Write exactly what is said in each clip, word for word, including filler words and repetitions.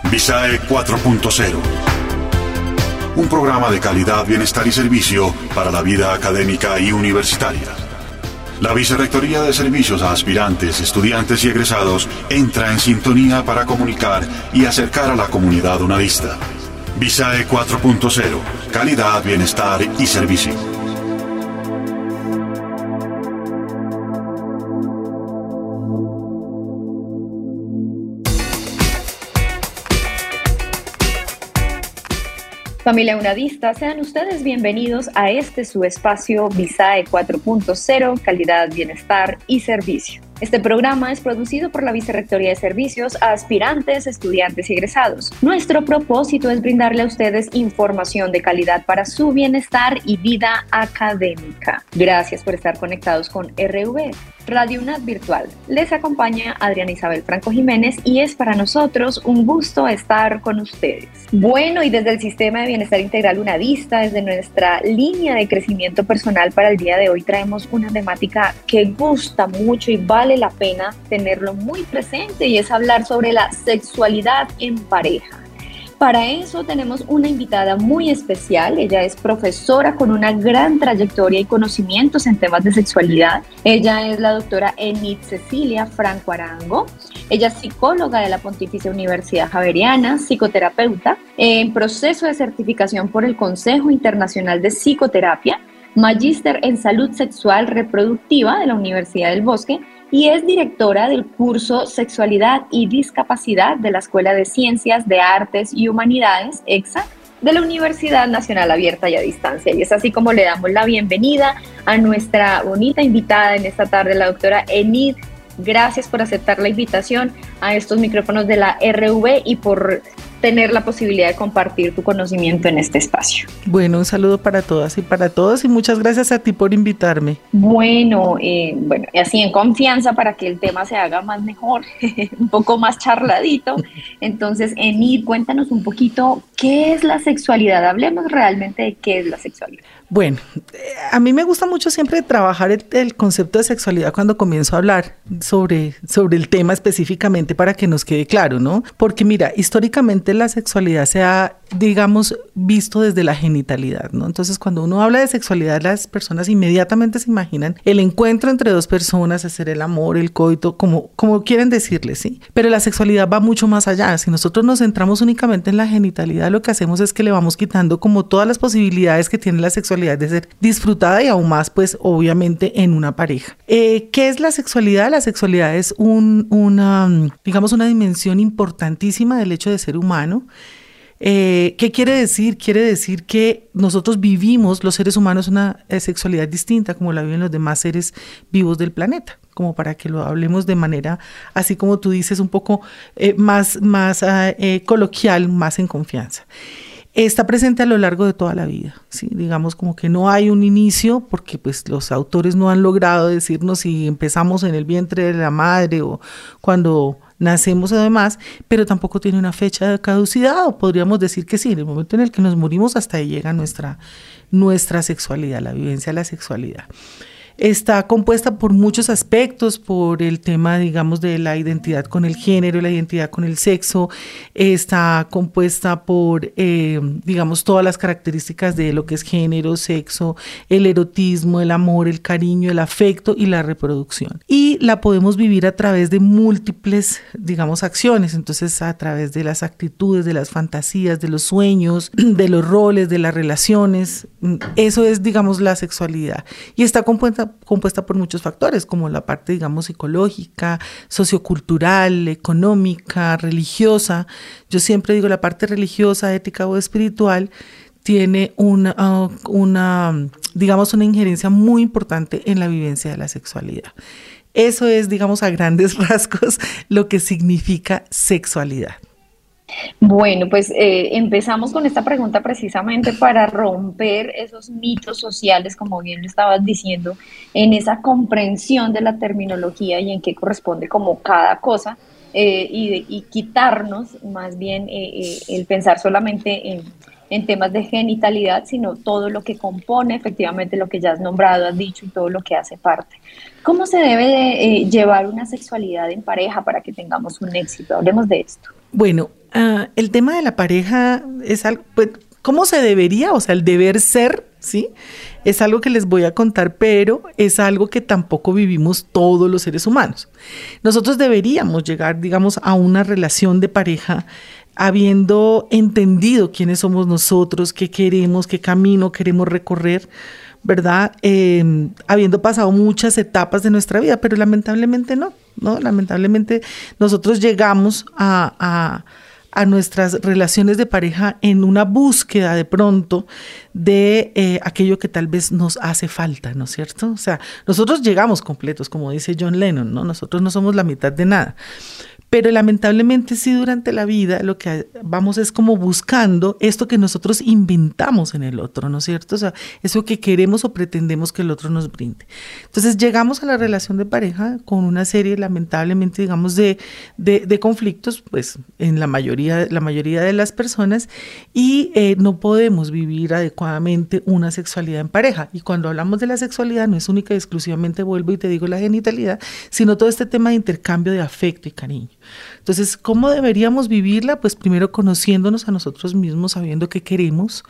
Visae cuatro punto cero. Un programa de calidad, bienestar y servicio para la vida académica y universitaria. La Vicerrectoría de Servicios a Aspirantes, Estudiantes y Egresados entra en sintonía para comunicar y acercar a la comunidad unadista. Visae cuatro punto cero. Calidad, bienestar y servicio. Familia unadista, sean ustedes bienvenidos a este su espacio Visae cuatro punto cero, calidad, bienestar y servicio. Este programa es producido por la Vicerrectoría de Servicios a Aspirantes, Estudiantes y Egresados. Nuestro propósito es brindarle a ustedes información de calidad para su bienestar y vida académica. Gracias por estar conectados con R V, Radio UNAD Virtual. Les acompaña Adriana Isabel Franco Jiménez y es para nosotros un gusto estar con ustedes. Bueno, y desde el Sistema de Bienestar Integral Unadista, desde nuestra línea de crecimiento personal para el día de hoy, traemos una temática que gusta mucho y vale la pena tenerlo muy presente, y es hablar sobre la sexualidad en pareja. Para eso tenemos una invitada muy especial. Ella es profesora con una gran trayectoria y conocimientos en temas de sexualidad. Ella es la doctora Enid Cecilia Franco Arango. Ella es psicóloga de la Pontificia Universidad Javeriana, psicoterapeuta, en proceso de certificación por el Consejo Internacional de Psicoterapia, magíster en salud sexual reproductiva de la Universidad del Bosque, y es directora del curso Sexualidad y Discapacidad de la Escuela de Ciencias de Artes y Humanidades, EXA, de la Universidad Nacional Abierta y a Distancia. Y es así como le damos la bienvenida a nuestra bonita invitada en esta tarde, la doctora Enid. Gracias por aceptar la invitación a estos micrófonos de la R V y por tener la posibilidad de compartir tu conocimiento en este espacio. Bueno, un saludo para todas y para todos y muchas gracias a ti por invitarme. Bueno, eh, bueno, así en confianza para que el tema se haga más mejor, un poco más charladito. Entonces, Enid, cuéntanos un poquito qué es la sexualidad. Hablemos realmente de qué es la sexualidad. Bueno, a mí me gusta mucho siempre trabajar el, el concepto de sexualidad cuando comienzo a hablar sobre, sobre el tema específicamente para que nos quede claro, ¿no? Porque mira, históricamente la sexualidad se ha, digamos, visto desde la genitalidad, ¿no? Entonces, cuando uno habla de sexualidad, las personas inmediatamente se imaginan el encuentro entre dos personas, hacer el amor, el coito, como, como quieren decirle, ¿sí? Pero la sexualidad va mucho más allá. Si nosotros nos centramos únicamente en la genitalidad, lo que hacemos es que le vamos quitando como todas las posibilidades que tiene la sexualidad de ser disfrutada y aún más, pues, obviamente, en una pareja. Eh, ¿Qué es la sexualidad? La sexualidad es un, una, digamos, una dimensión importantísima del hecho de ser humano. Eh, ¿Qué quiere decir? Quiere decir que nosotros vivimos, los seres humanos, una eh, sexualidad distinta como la viven los demás seres vivos del planeta, como para que lo hablemos de manera, así como tú dices, un poco eh, más, más eh, coloquial, más en confianza. Está presente a lo largo de toda la vida, ¿sí? Digamos como que no hay un inicio porque pues los autores no han logrado decirnos si empezamos en el vientre de la madre o cuando nacemos o demás, pero tampoco tiene una fecha de caducidad, o podríamos decir que sí, en el momento en el que nos morimos hasta ahí llega nuestra, nuestra sexualidad, la vivencia de la sexualidad. Está compuesta por muchos aspectos, por el tema, digamos, de la identidad con el género, la identidad con el sexo. Está compuesta por, eh, digamos, todas las características de lo que es género, sexo, el erotismo, el amor, el cariño, el afecto y la reproducción. Y la podemos vivir a través de múltiples, digamos, acciones. Entonces, a través de las actitudes, de las fantasías, de los sueños, de los roles, de las relaciones. Eso es, digamos, la sexualidad. Y está compuesta compuesta por muchos factores, como la parte, digamos, psicológica, sociocultural, económica, religiosa. Yo siempre digo la parte religiosa, ética o espiritual tiene una, uh, una, digamos, una injerencia muy importante en la vivencia de la sexualidad. Eso es, digamos, a grandes rasgos lo que significa sexualidad. Bueno, pues eh, empezamos con esta pregunta precisamente para romper esos mitos sociales, como bien lo estabas diciendo, en esa comprensión de la terminología y en qué corresponde como cada cosa, eh, y, de, y quitarnos más bien eh, eh, el pensar solamente en, en temas de genitalidad, sino todo lo que compone efectivamente lo que ya has nombrado, has dicho, y todo lo que hace parte. ¿Cómo se debe de, eh, llevar una sexualidad en pareja para que tengamos un éxito? Hablemos de esto. Bueno, uh, el tema de la pareja es algo, pues, ¿cómo se debería? O sea, el deber ser, ¿sí? Es algo que les voy a contar, pero es algo que tampoco vivimos todos los seres humanos. Nosotros deberíamos llegar, digamos, a una relación de pareja habiendo entendido quiénes somos nosotros, qué queremos, qué camino queremos recorrer, ¿verdad? Eh, habiendo pasado muchas etapas de nuestra vida, pero lamentablemente no, ¿no? Lamentablemente nosotros llegamos a, a, a nuestras relaciones de pareja en una búsqueda de pronto de eh, aquello que tal vez nos hace falta, ¿no es cierto? O sea, nosotros llegamos completos, como dice John Lennon, ¿no? Nosotros no somos la mitad de nada. Pero lamentablemente sí, durante la vida lo que vamos es como buscando esto que nosotros inventamos en el otro, ¿no es cierto? O sea, eso que queremos o pretendemos que el otro nos brinde. Entonces llegamos a la relación de pareja con una serie, lamentablemente, digamos, de, de, de conflictos, pues en la mayoría, la mayoría de las personas, y eh, no podemos vivir adecuadamente una sexualidad en pareja. Y cuando hablamos de la sexualidad no es única y exclusivamente, vuelvo y te digo, la genitalidad, sino todo este tema de intercambio de afecto y cariño. Entonces, ¿cómo deberíamos vivirla? Pues primero conociéndonos a nosotros mismos, sabiendo qué queremos,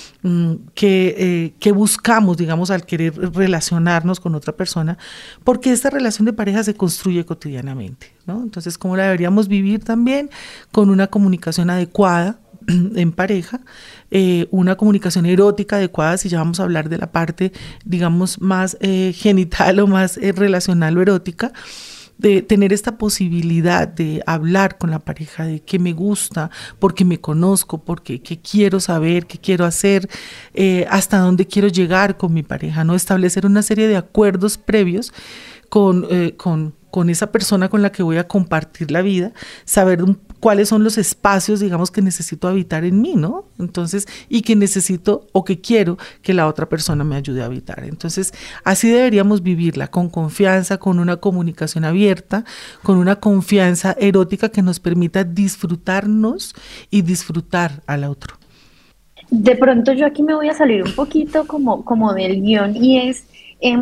qué, eh, qué buscamos, digamos, al querer relacionarnos con otra persona, porque esta relación de pareja se construye cotidianamente, ¿no? Entonces, ¿cómo la deberíamos vivir también? Con una comunicación adecuada en pareja, eh, una comunicación erótica adecuada, si ya vamos a hablar de la parte, digamos, más eh, genital o más eh, relacional o erótica, de tener esta posibilidad de hablar con la pareja de qué me gusta, porque me conozco, porque qué quiero saber, qué quiero hacer, eh, hasta dónde quiero llegar con mi pareja, ¿no? Establecer una serie de acuerdos previos con, eh, con, con esa persona con la que voy a compartir la vida, saber un, cuáles son los espacios, digamos, que necesito habitar en mí, ¿no? Entonces, y que necesito o que quiero que la otra persona me ayude a habitar. Entonces, así deberíamos vivirla, con confianza, con una comunicación abierta, con una confianza erótica que nos permita disfrutarnos y disfrutar al otro. De pronto yo aquí me voy a salir un poquito como, como del guión, y es eh,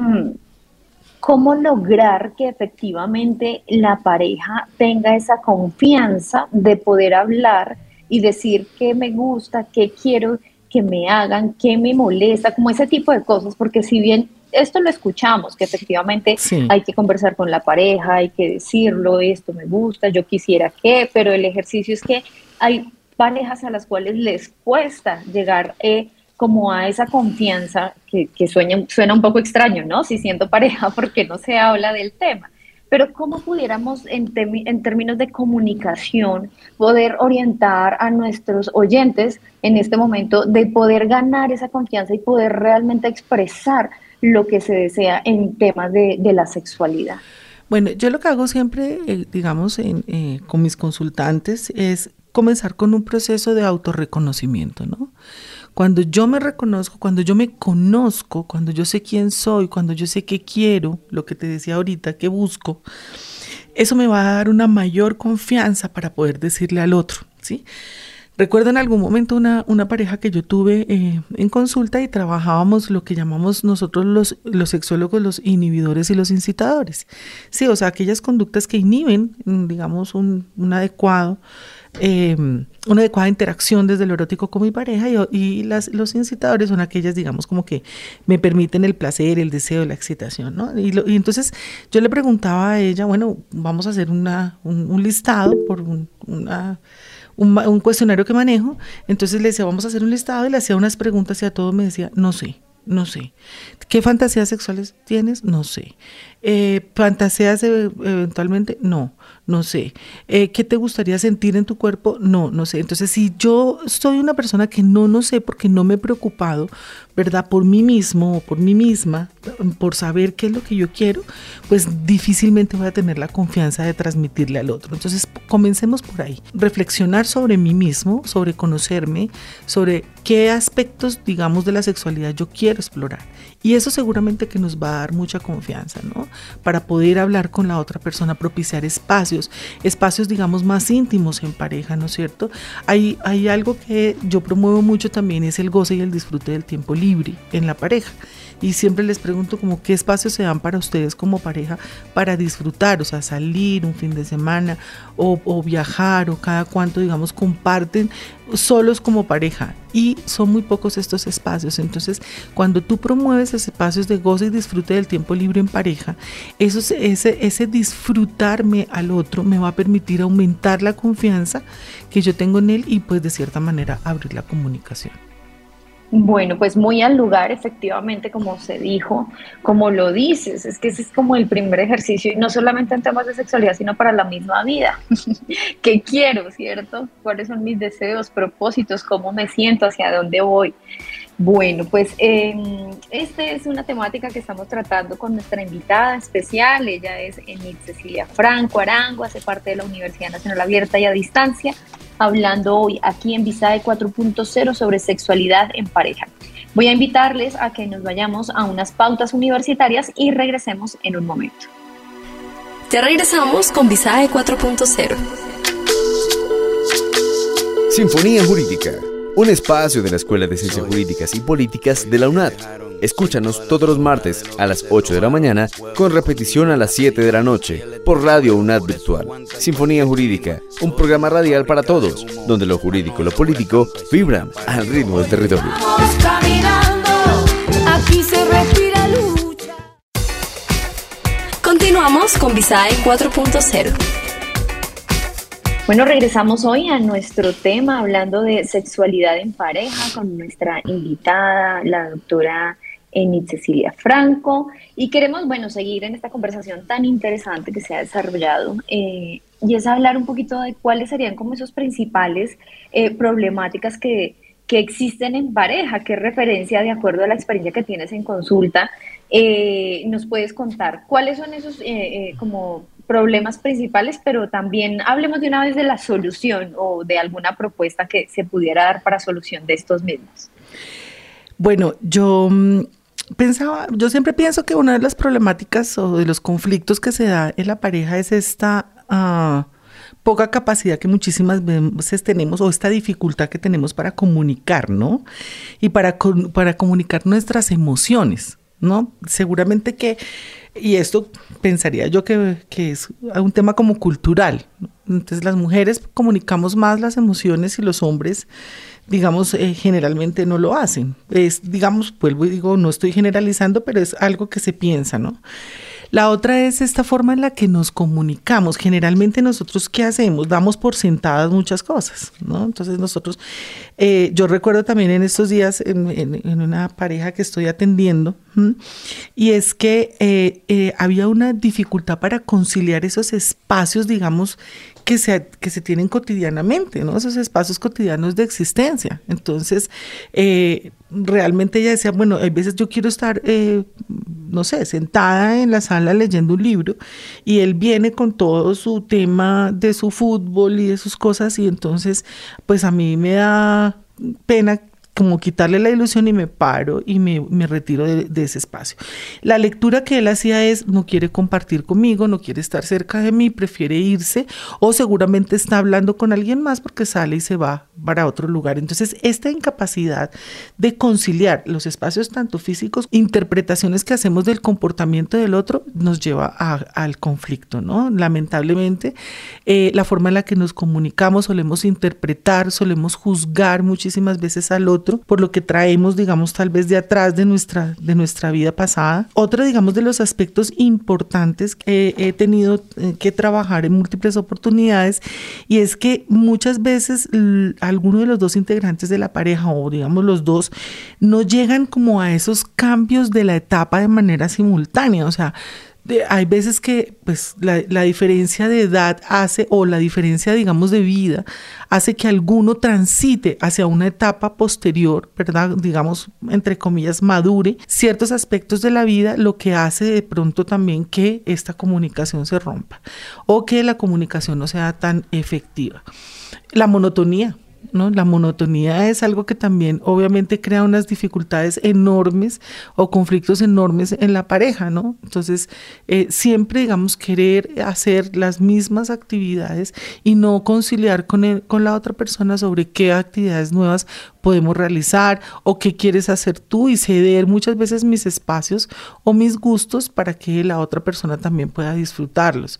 cómo lograr que efectivamente la pareja tenga esa confianza de poder hablar y decir qué me gusta, qué quiero que me hagan, qué me molesta, como ese tipo de cosas, porque si bien esto lo escuchamos, que efectivamente sí, hay que conversar con la pareja, hay que decirlo, esto me gusta, yo quisiera que, pero el ejercicio es que hay parejas a las cuales les cuesta llegar eh, como a esa confianza que, que suena, suena un poco extraño, ¿no? Si siento pareja, porque no se habla del tema. Pero ¿cómo pudiéramos, en, temi- en términos de comunicación, poder orientar a nuestros oyentes en este momento de poder ganar esa confianza y poder realmente expresar lo que se desea en temas de, de la sexualidad? Bueno, yo lo que hago siempre, eh, digamos, en, eh, con mis consultantes es comenzar con un proceso de autorreconocimiento, ¿no? Cuando yo me reconozco, cuando yo me conozco, cuando yo sé quién soy, cuando yo sé qué quiero, lo que te decía ahorita, qué busco, eso me va a dar una mayor confianza para poder decirle al otro, ¿sí? Recuerdo en algún momento una, una pareja que yo tuve eh, en consulta y trabajábamos lo que llamamos nosotros los, los sexólogos, los inhibidores y los incitadores. Sí, o sea, aquellas conductas que inhiben, digamos, un, un adecuado, eh, una adecuada interacción desde lo erótico con mi pareja, y, y las, los incitadores son aquellas, digamos, como que me permiten el placer, el deseo, la excitación, ¿no? Y, lo, y entonces yo le preguntaba a ella, bueno, vamos a hacer una, un, un listado por un, una... Un, un cuestionario que manejo, entonces le decía, vamos a hacer un listado, y le hacía unas preguntas y a todo me decía, no sé, no sé. ¿Qué fantasías sexuales tienes? No sé. Eh, ¿Fantaseas eh, eventualmente? No, no sé. Eh, ¿Qué te gustaría sentir en tu cuerpo? No, no sé. Entonces, si yo soy una persona que no, no sé, porque no me he preocupado, ¿verdad? Por mí mismo o por mí misma, por saber qué es lo que yo quiero, pues difícilmente voy a tener la confianza de transmitirle al otro. Entonces, comencemos por ahí. Reflexionar sobre mí mismo, sobre conocerme, sobre qué aspectos, digamos, de la sexualidad yo quiero explorar. Y eso seguramente que nos va a dar mucha confianza, ¿no? Para poder hablar con la otra persona, propiciar espacios, espacios, digamos, más íntimos en pareja, ¿no es cierto? Hay, hay algo que yo promuevo mucho también, es el goce y el disfrute del tiempo libre en la pareja. y siempre les pregunto como qué espacios se dan para ustedes como pareja para disfrutar, o sea, salir un fin de semana o, o viajar, o cada cuánto, digamos, comparten solos como pareja, y son muy pocos estos espacios. Entonces, cuando tú promueves esos espacios de goce y disfrute del tiempo libre en pareja, eso, ese, ese disfrutarme al otro me va a permitir aumentar la confianza que yo tengo en él y pues de cierta manera abrir la comunicación. Bueno, pues muy al lugar, efectivamente, como se dijo, como lo dices, es que ese es como el primer ejercicio, y no solamente en temas de sexualidad, sino para la misma vida. ¿Qué quiero, cierto? ¿Cuáles son mis deseos, propósitos? ¿Cómo me siento? ¿Hacia dónde voy? Bueno, pues eh, esta es una temática que estamos tratando con nuestra invitada especial. Ella es Enid Cecilia Franco Arango, hace parte de la Universidad Nacional Abierta y a Distancia, hablando hoy aquí en Visae cuatro punto cero sobre sexualidad en pareja. Voy a invitarles a que nos vayamos a unas pautas universitarias y regresemos en un momento. Ya regresamos con Visae cuatro punto cero. Sinfonía Jurídica, un espacio de la Escuela de Ciencias Jurídicas y Políticas de la UNAD. Escúchanos todos los martes a las ocho de la mañana, con repetición a las siete de la noche, por Radio UNAD Virtual. Sinfonía Jurídica, un programa radial para todos, donde lo jurídico y lo político vibran al ritmo del territorio. Vamos caminando, aquí se respira lucha. Continuamos con Visae cuatro punto cero. Bueno, regresamos hoy a nuestro tema hablando de sexualidad en pareja con nuestra invitada, la doctora Enid Cecilia Franco, y queremos, bueno, seguir en esta conversación tan interesante que se ha desarrollado, eh, y es hablar un poquito de cuáles serían como esos principales eh, problemáticas que, que existen en pareja. ¿Qué referencia, de acuerdo a la experiencia que tienes en consulta, eh, nos puedes contar? ¿Cuáles son esos eh, eh, como problemas principales, pero también hablemos de una vez de la solución o de alguna propuesta que se pudiera dar para solución de estos mismos? Bueno, yo mmm, pensaba, yo siempre pienso que una de las problemáticas o de los conflictos que se da en la pareja es esta uh, poca capacidad que muchísimas veces tenemos, o esta dificultad que tenemos para comunicar, ¿no? Y para, para comunicar nuestras emociones, ¿no? Seguramente que, y esto pensaría yo que, que es un tema como cultural, ¿no? Entonces las mujeres comunicamos más las emociones y los hombres, digamos, eh, generalmente no lo hacen. Es, digamos, vuelvo y digo, no estoy generalizando, pero es algo que se piensa, ¿no? La otra es esta forma en la que nos comunicamos. Generalmente nosotros, ¿qué hacemos? Damos por sentadas muchas cosas, ¿no? Entonces nosotros, eh, yo recuerdo también en estos días en, en, en una pareja que estoy atendiendo, ¿m? y es que eh, eh, había una dificultad para conciliar esos espacios, digamos, que se, que se tienen cotidianamente, ¿no? Esos espacios cotidianos de existencia. Entonces, eh, realmente ella decía, bueno, hay veces yo quiero estar, eh, no sé, sentada en la sala leyendo un libro, y él viene con todo su tema de su fútbol y de sus cosas, y entonces, pues a mí me da pena como quitarle la ilusión y me paro y me, me retiro de, de ese espacio. La lectura que él hacía es, no quiere compartir conmigo, no quiere estar cerca de mí, prefiere irse, o seguramente está hablando con alguien más porque sale y se va para otro lugar. Entonces, esta incapacidad de conciliar los espacios tanto físicos, interpretaciones que hacemos del comportamiento del otro, nos lleva a, al conflicto, ¿no? Lamentablemente, eh, la forma en la que nos comunicamos, solemos interpretar, solemos juzgar muchísimas veces al otro, por lo que traemos, digamos, tal vez de atrás de nuestra, de nuestra vida pasada. Otro, digamos, de los aspectos importantes que he tenido que trabajar en múltiples oportunidades, y es que muchas veces l- alguno de los dos integrantes de la pareja, o digamos los dos, no llegan como a esos cambios de la etapa de manera simultánea. O sea, De, hay veces que pues la, la diferencia de edad hace, o la diferencia, digamos, de vida, hace que alguno transite hacia una etapa posterior, ¿verdad? Digamos, entre comillas, madure ciertos aspectos de la vida, lo que hace de pronto también que esta comunicación se rompa, o que la comunicación no sea tan efectiva. La monotonía. ¿no? La monotonía es algo que también obviamente crea unas dificultades enormes o conflictos enormes en la pareja, ¿no? Entonces, eh, siempre, digamos, querer hacer las mismas actividades y no conciliar con, el, con la otra persona sobre qué actividades nuevas podemos realizar o qué quieres hacer tú, y ceder muchas veces mis espacios o mis gustos para que la otra persona también pueda disfrutarlos.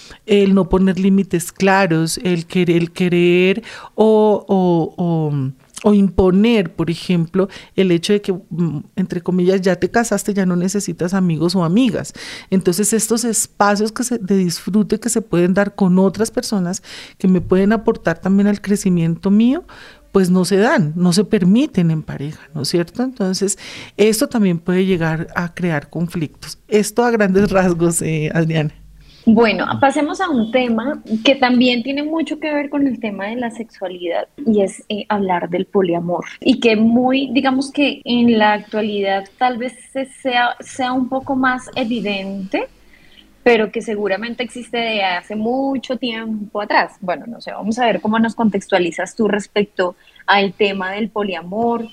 El no poner límites claros, el querer, el querer o, o, o, o imponer, por ejemplo, el hecho de que, entre comillas, ya te casaste, ya no necesitas amigos o amigas. Entonces, estos espacios que se, de disfrute que se pueden dar con otras personas que me pueden aportar también al crecimiento mío, pues no se dan, no se permiten en pareja, ¿no es cierto? Entonces, esto también puede llegar a crear conflictos. Esto a grandes rasgos, eh, Adriana. Bueno, pasemos a un tema que también tiene mucho que ver con el tema de la sexualidad, y es eh, hablar del poliamor, y que muy, digamos que en la actualidad tal vez sea, sea un poco más evidente, pero que seguramente existe de hace mucho tiempo atrás. Bueno, no sé, vamos a ver cómo nos contextualizas tú respecto al tema del poliamor,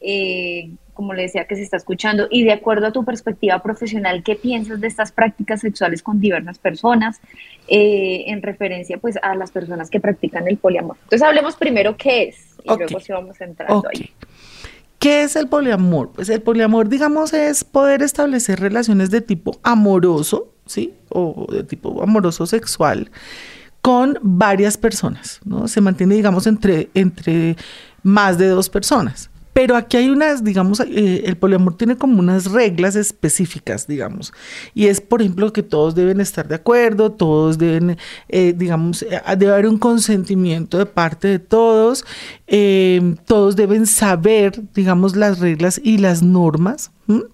eh, como le decía, que se está escuchando, y de acuerdo a tu perspectiva profesional, ¿qué piensas de estas prácticas sexuales con diversas personas, eh, en referencia pues a las personas que practican el poliamor? Entonces hablemos primero qué es, y okay. luego sí vamos entrando okay. ahí. ¿Qué es el poliamor? Pues el poliamor, digamos, es poder establecer relaciones de tipo amoroso, ¿sí? O de tipo amoroso sexual con varias personas, ¿no? Se mantiene, digamos, entre, entre más de dos personas. Pero aquí hay unas, digamos, eh, el poliamor tiene como unas reglas específicas, digamos, y es, por ejemplo, que todos deben estar de acuerdo, todos deben, eh, digamos, eh, debe haber un consentimiento de parte de todos, eh, todos deben saber, digamos, las reglas y las normas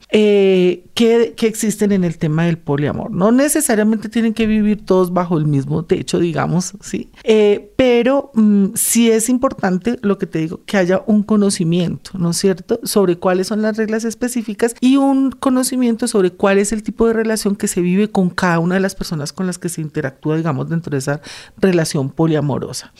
eh, que, que existen en el tema del poliamor. No necesariamente tienen que vivir todos bajo el mismo techo, digamos, ¿sí? Eh, pero mm, sí es importante, lo que te digo, que haya un conocimiento, ¿no es cierto?, sobre cuáles son las reglas específicas y un conocimiento sobre cuál es el tipo de relación que se vive con cada una de las personas con las que se interactúa, digamos, dentro de esa relación poliamorosa.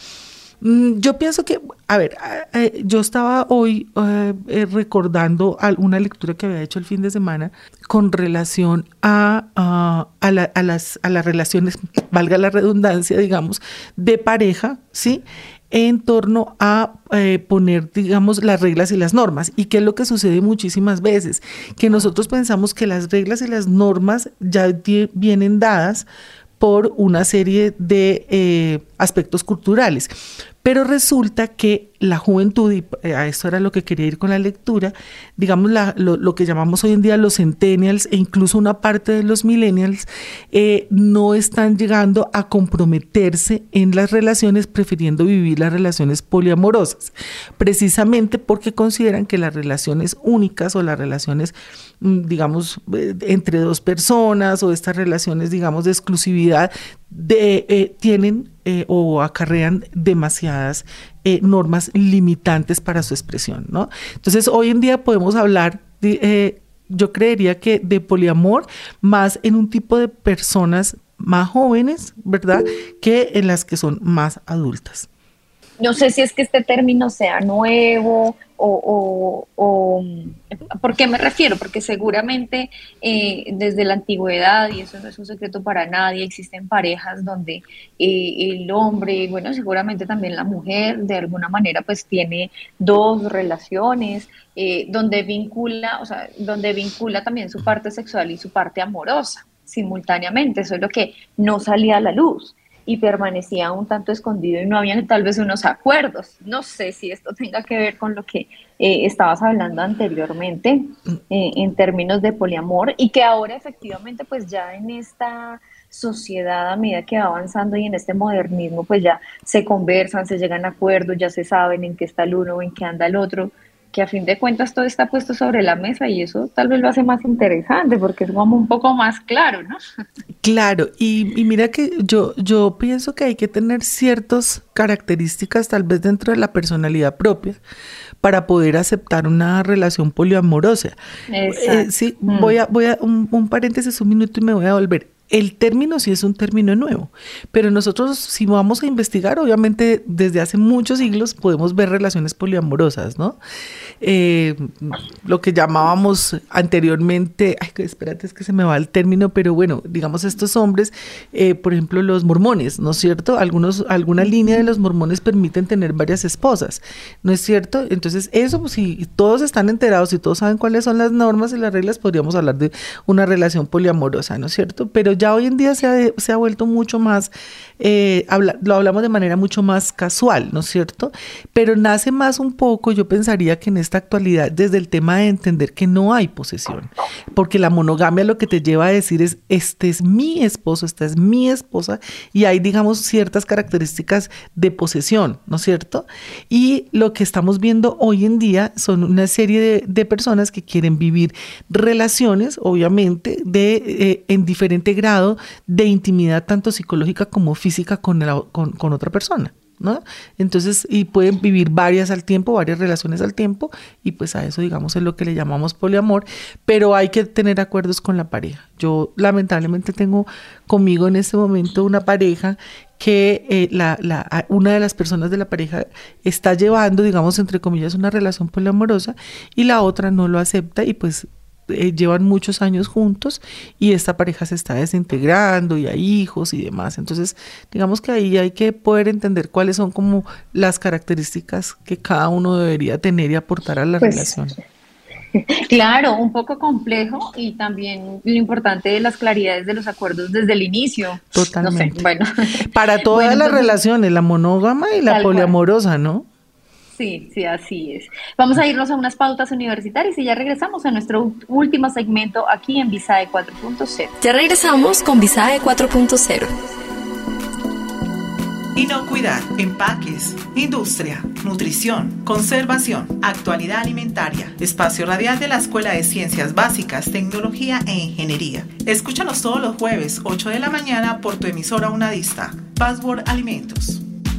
Yo pienso que, a ver, eh, yo estaba hoy eh, eh, recordando una lectura que había hecho el fin de semana con relación a, a, a, la, a, las, a las relaciones, valga la redundancia, digamos, de pareja, ¿sí?, en torno a eh, poner, digamos, las reglas y las normas. ¿Y qué es lo que sucede muchísimas veces? Que nosotros pensamos que las reglas y las normas ya t- vienen dadas por una serie de eh, aspectos culturales. Pero resulta que la juventud, y a esto era lo que quería ir con la lectura, digamos la, lo, lo que llamamos hoy en día los centennials e incluso una parte de los millennials, eh, no están llegando a comprometerse en las relaciones, prefiriendo vivir las relaciones poliamorosas, precisamente porque consideran que las relaciones únicas o las relaciones, digamos, entre dos personas o estas relaciones, digamos, de exclusividad, de, eh, tienen eh, o acarrean demasiadas eh, normas limitantes para su expresión, ¿no? Entonces, hoy en día podemos hablar, de, eh, yo creería que de poliamor más en un tipo de personas más jóvenes, ¿verdad?, que en las que son más adultas. No sé si es que este término sea nuevo o, o, o ¿por qué me refiero? Porque seguramente eh, desde la antigüedad, y eso no es un secreto para nadie, existen parejas donde eh, el hombre, bueno, seguramente también la mujer, de alguna manera pues tiene dos relaciones, eh, donde vincula, o sea, donde vincula también su parte sexual y su parte amorosa simultáneamente, solo que no salía a la luz y permanecía un tanto escondido y no había tal vez unos acuerdos. No sé si esto tenga que ver con lo que eh, estabas hablando anteriormente eh, en términos de poliamor, y que ahora efectivamente pues ya en esta sociedad, a medida que va avanzando y en este modernismo, pues ya se conversan, se llegan a acuerdos, ya se saben en qué está el uno o en qué anda el otro, que a fin de cuentas todo está puesto sobre la mesa, y eso tal vez lo hace más interesante porque es como un poco más claro, ¿no? Claro, y, y mira que yo, yo pienso que hay que tener ciertas características tal vez dentro de la personalidad propia para poder aceptar una relación poliamorosa. Eh, sí, mm. voy a, voy a un, un paréntesis, un minuto y me voy a volver. el término sí es un término nuevo, pero nosotros si vamos a investigar, obviamente desde hace muchos siglos podemos ver relaciones poliamorosas, ¿no? Eh, lo que llamábamos anteriormente, ay, espérate, es que se me va el término, pero bueno, digamos estos hombres, eh, por ejemplo los mormones, ¿no es cierto? Algunos, alguna línea de los mormones permiten tener varias esposas, ¿no es cierto? Entonces eso, pues, si todos están enterados y todos saben cuáles son las normas y las reglas, podríamos hablar de una relación poliamorosa, ¿no es cierto? Pero ya hoy en día se ha, se ha vuelto mucho más, eh, habla, lo hablamos de manera mucho más casual, ¿no es cierto? Pero nace más un poco, yo pensaría que en esta actualidad, desde el tema de entender que no hay posesión, porque la monogamia lo que te lleva a decir es, este es mi esposo, esta es mi esposa, y hay, digamos, ciertas características de posesión, ¿no es cierto? Y lo que estamos viendo hoy en día son una serie de, de personas que quieren vivir relaciones, obviamente, de eh, en diferente grado de intimidad, tanto psicológica como física con, la, con, con otra persona, ¿no? Entonces, y pueden vivir varias al tiempo, varias relaciones al tiempo, y pues a eso, digamos, es lo que le llamamos poliamor, pero hay que tener acuerdos con la pareja. Yo lamentablemente tengo conmigo en este momento una pareja que eh, la, la, una de las personas de la pareja está llevando, digamos, entre comillas, una relación poliamorosa, y la otra no lo acepta, y pues Eh, llevan muchos años juntos y esta pareja se está desintegrando y hay hijos y demás. Entonces, digamos que ahí hay que poder entender cuáles son como las características que cada uno debería tener y aportar a la Pues, relación. Claro, un poco complejo y también lo importante de las claridades de los acuerdos desde el inicio. Totalmente. No sé, bueno. Para todas Bueno, las entonces, relaciones, la monógama y la tal cual. poliamorosa, ¿no? Sí, sí, así es. Vamos a irnos a unas pautas universitarias y ya regresamos a nuestro último segmento aquí en Visae cuatro punto cero. Ya regresamos con Visae cuatro punto cero. Inocuidad, empaques, industria, nutrición, conservación, actualidad alimentaria. Espacio radial de la Escuela de Ciencias Básicas, Tecnología e Ingeniería. Escúchanos todos los jueves, ocho de la mañana, por tu emisora unadista. Password Alimentos.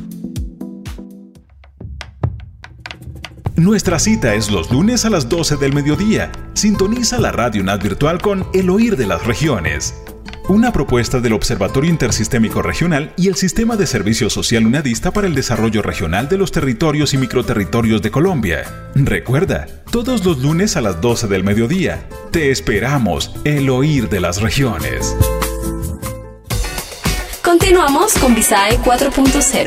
Nuestra cita es los lunes a las doce del mediodía. Sintoniza la Radio UNAD virtual con El Oír de las Regiones. Una propuesta del Observatorio Intersistémico Regional y el Sistema de Servicio Social UNADista para el Desarrollo Regional de los Territorios y Microterritorios de Colombia. Recuerda, todos los lunes a las doce del mediodía. Te esperamos, El Oír de las Regiones. Continuamos con Visae cuatro punto cero.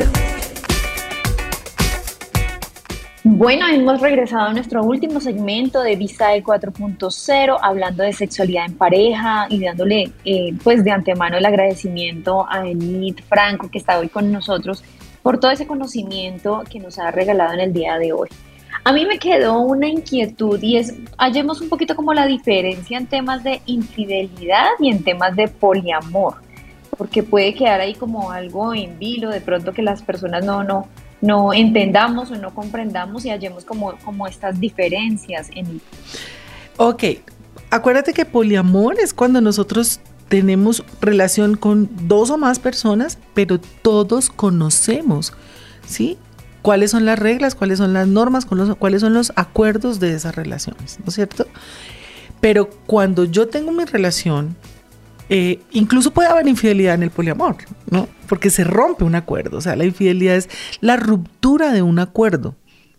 Bueno, hemos regresado a nuestro último segmento de Visae cuatro punto cero, hablando de sexualidad en pareja y dándole eh, pues de antemano el agradecimiento a Enid Franco, que está hoy con nosotros, por todo ese conocimiento que nos ha regalado en el día de hoy. A mí me quedó una inquietud y es, hallemos un poquito como la diferencia en temas de infidelidad y en temas de poliamor, porque puede quedar ahí como algo en vilo, de pronto que las personas no, no, no entendamos o no comprendamos y hallemos como, como estas diferencias en... Ok, acuérdate que poliamor es cuando nosotros tenemos relación con dos o más personas, pero todos conocemos, ¿sí? Cuáles son las reglas, cuáles son las normas, cuáles son los acuerdos de esas relaciones, ¿no es cierto? Pero cuando yo tengo mi relación, Eh, incluso puede haber infidelidad en el poliamor, ¿no? Porque se rompe un acuerdo. O sea, la infidelidad es la ruptura de un acuerdo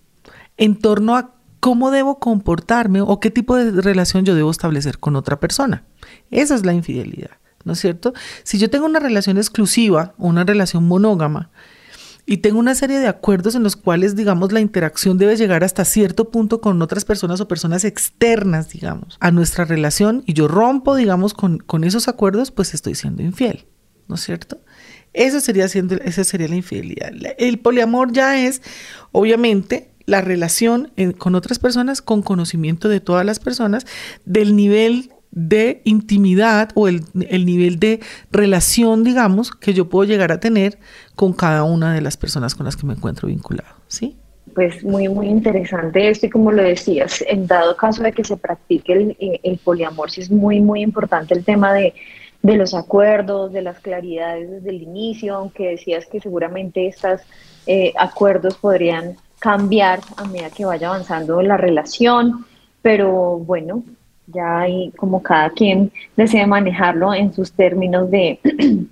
en torno a cómo debo comportarme o qué tipo de relación yo debo establecer con otra persona. Esa es la infidelidad, ¿no es cierto? Si yo tengo una relación exclusiva o una relación monógama y tengo una serie de acuerdos en los cuales, digamos, la interacción debe llegar hasta cierto punto con otras personas o personas externas, digamos, a nuestra relación, y yo rompo, digamos, con, con esos acuerdos, pues estoy siendo infiel, ¿no es cierto? Eso sería, siendo, esa sería la infidelidad. El poliamor ya es, obviamente, la relación en, con otras personas con conocimiento de todas las personas, del nivel de intimidad o el, el nivel de relación, digamos, que yo puedo llegar a tener con cada una de las personas con las que me encuentro vinculado, ¿sí? Pues muy, muy interesante esto y como lo decías, en dado caso de que se practique el, el poliamor, sí es muy, muy importante el tema de, de los acuerdos, de las claridades desde el inicio, aunque decías que seguramente estos eh, acuerdos podrían cambiar a medida que vaya avanzando la relación, pero bueno, Ya hay como cada quien desea manejarlo en sus términos de,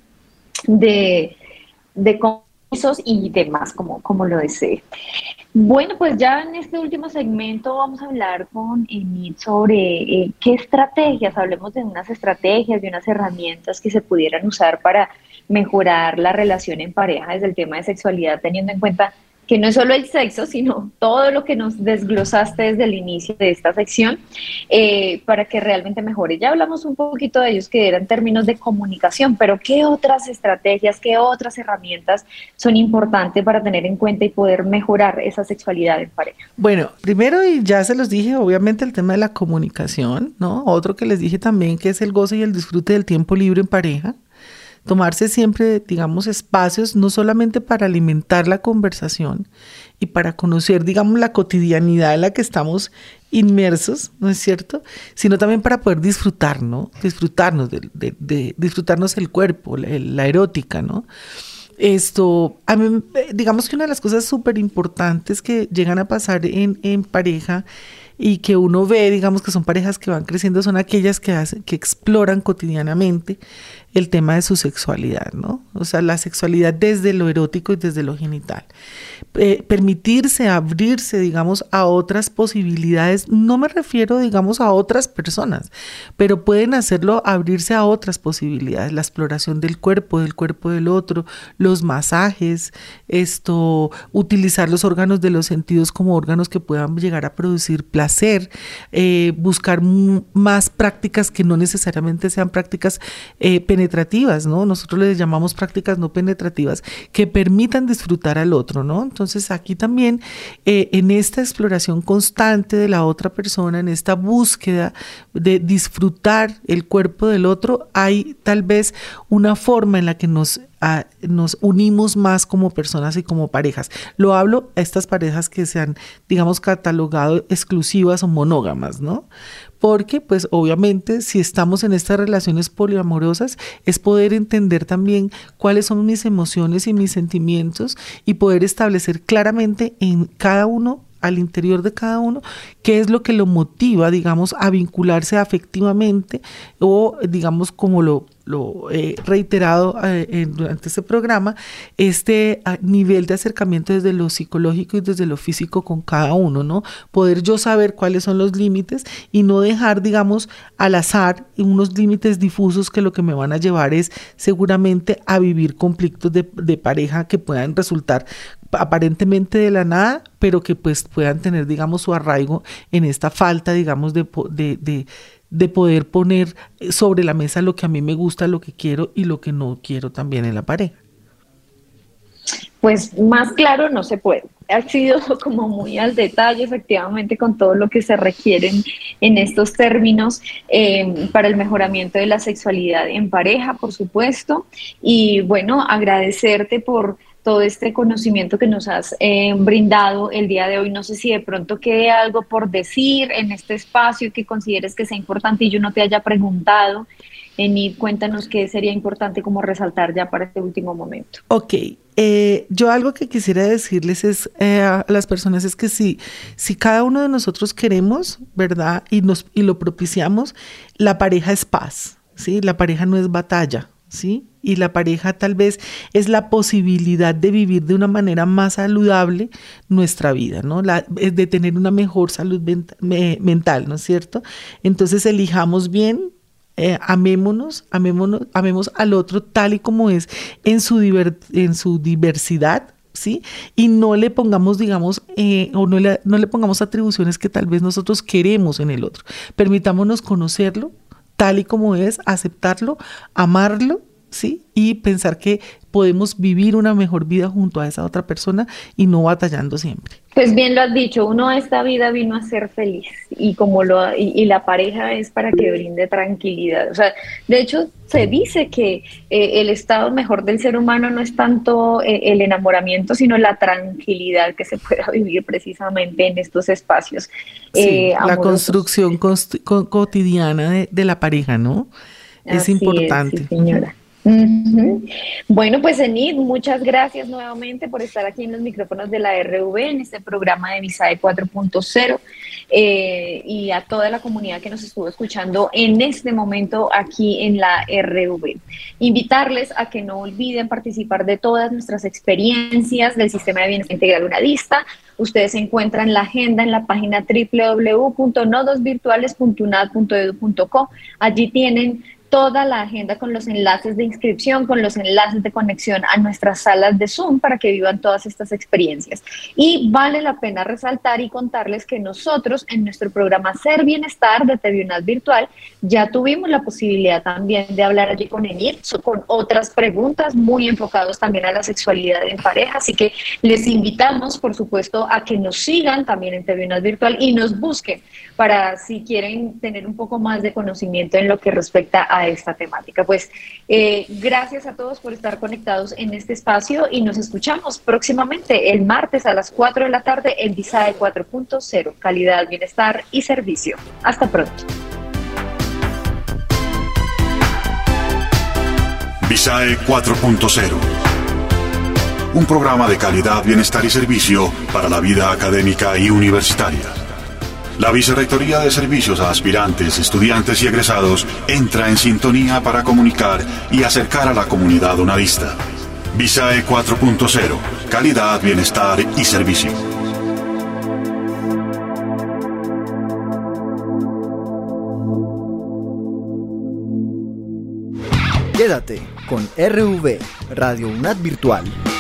de, de compromisos y demás, como, como lo desee. Bueno, pues ya en este último segmento vamos a hablar con Enid sobre eh, qué estrategias, hablemos de unas estrategias, de unas herramientas que se pudieran usar para mejorar la relación en pareja desde el tema de sexualidad, teniendo en cuenta que no es solo el sexo, sino todo lo que nos desglosaste desde el inicio de esta sección, eh, para que realmente mejore. Ya hablamos un poquito de ellos, que eran términos de comunicación, pero ¿qué otras estrategias, qué otras herramientas son importantes para tener en cuenta y poder mejorar esa sexualidad en pareja? Bueno, primero, y ya se los dije, obviamente el tema de la comunicación, ¿no? Otro que les dije también, que es el goce y el disfrute del tiempo libre en pareja. Tomarse siempre, digamos, espacios no solamente para alimentar la conversación y para conocer, digamos, la cotidianidad en la que estamos inmersos, ¿no es cierto? Sino también para poder disfrutar, ¿no? Disfrutarnos de, de, de disfrutarnos el cuerpo, la, la erótica, ¿no? Esto, a mí, digamos que una de las cosas súper importantes que llegan a pasar en, en pareja y que uno ve, digamos que son parejas que van creciendo, son aquellas que hacen, que exploran cotidianamente el tema de su sexualidad, ¿no? O sea, la sexualidad desde lo erótico y desde lo genital. Eh, permitirse abrirse, digamos, a otras posibilidades, no me refiero, digamos, a otras personas, pero pueden hacerlo abrirse a otras posibilidades, la exploración del cuerpo, del cuerpo del otro, los masajes, esto, utilizar los órganos de los sentidos como órganos que puedan llegar a producir placer, eh, buscar m- más prácticas que no necesariamente sean prácticas eh, penetrativas, ¿no? Nosotros les llamamos prácticas no penetrativas que permitan disfrutar al otro, ¿no? Entonces aquí también eh, en esta exploración constante de la otra persona, en esta búsqueda de disfrutar el cuerpo del otro, hay tal vez una forma en la que nos A, nos unimos más como personas y como parejas. Lo hablo a estas parejas que se han, digamos, catalogado exclusivas o monógamas, ¿no? Porque, pues, obviamente, si estamos en estas relaciones poliamorosas, es poder entender también cuáles son mis emociones y mis sentimientos y poder establecer claramente en cada uno, al interior de cada uno, qué es lo que lo motiva, digamos, a vincularse afectivamente o, digamos, como lo lo he reiterado eh, en, durante este programa, este a, nivel de acercamiento desde lo psicológico y desde lo físico con cada uno, ¿no? Poder yo saber cuáles son los límites y no dejar, digamos, al azar unos límites difusos que lo que me van a llevar es seguramente a vivir conflictos de, de pareja que puedan resultar aparentemente de la nada, pero que pues puedan tener, digamos, su arraigo en esta falta, digamos, de, de, de de poder poner sobre la mesa lo que a mí me gusta, lo que quiero y lo que no quiero también en la pareja. Pues más claro no se puede. Ha sido como muy al detalle, efectivamente, con todo lo que se requieren en estos términos eh, para el mejoramiento de la sexualidad en pareja, por supuesto. Y bueno, agradecerte por todo este conocimiento que nos has eh, brindado el día de hoy. No sé si de pronto quede algo por decir en este espacio que consideres que sea importante y yo no te haya preguntado. Enid, cuéntanos qué sería importante como resaltar ya para este último momento. Ok, eh, yo algo que quisiera decirles es eh, a las personas es que si, si cada uno de nosotros queremos, ¿verdad? Y, nos, y lo propiciamos, la pareja es paz, ¿sí? La pareja no es batalla, ¿sí? Y la pareja tal vez es la posibilidad de vivir de una manera más saludable nuestra vida, ¿no? La, de tener una mejor salud ment- me, mental, ¿no es cierto? Entonces elijamos bien, eh, amémonos, amémonos, amemos al otro tal y como es en su, diver- en su diversidad, ¿sí? Y no le pongamos, digamos, eh, o no le, no le pongamos atribuciones que tal vez nosotros queremos en el otro. Permitámonos conocerlo tal y como es, aceptarlo, amarlo, ¿sí? Y pensar que podemos vivir una mejor vida junto a esa otra persona y no batallando siempre. Pues bien lo has dicho, uno a esta vida vino a ser feliz y como lo y, y la pareja es para que brinde tranquilidad. O sea, de hecho se dice que eh, el estado mejor del ser humano no es tanto eh, el enamoramiento, sino la tranquilidad que se pueda vivir precisamente en estos espacios. Eh, sí, la amorosos. construcción const- co- cotidiana de, de la pareja, ¿no? Es Así importante. Es, sí, señora. Uh-huh. Bueno, pues Enid, muchas gracias nuevamente por estar aquí en los micrófonos de la R V en este programa de Visae cuatro punto cero eh, y a toda la comunidad que nos estuvo escuchando en este momento aquí en la R V. Invitarles a que no olviden participar de todas nuestras experiencias del Sistema de Bienestar Integral UNADista. Ustedes encuentran la agenda en la página doble u doble u doble u punto nodos virtuales punto u n a d punto e d u punto co. Allí tienen toda la agenda con los enlaces de inscripción, con los enlaces de conexión a nuestras salas de Zoom para que vivan todas estas experiencias. Y vale la pena resaltar y contarles que nosotros en nuestro programa Ser Bienestar de T V UNAD Virtual ya tuvimos la posibilidad también de hablar allí con Enid, con otras preguntas muy enfocados también a la sexualidad en pareja, así que les invitamos, por supuesto, a que nos sigan también en T V UNAD Virtual y nos busquen para si quieren tener un poco más de conocimiento en lo que respecta a a esta temática. Pues eh, gracias a todos por estar conectados en este espacio y nos escuchamos próximamente el martes a las cuatro de la tarde en Visae cuatro punto cero, calidad, bienestar y servicio. Hasta pronto. Visae cuatro punto cero. Un programa de calidad, bienestar y servicio para la vida académica y universitaria. La Vicerrectoría de Servicios a Aspirantes, Estudiantes y Egresados entra en sintonía para comunicar y acercar a la comunidad unadista. Visae cuatro punto cero. Calidad, bienestar y servicio. Quédate con R V, Radio UNAD Virtual.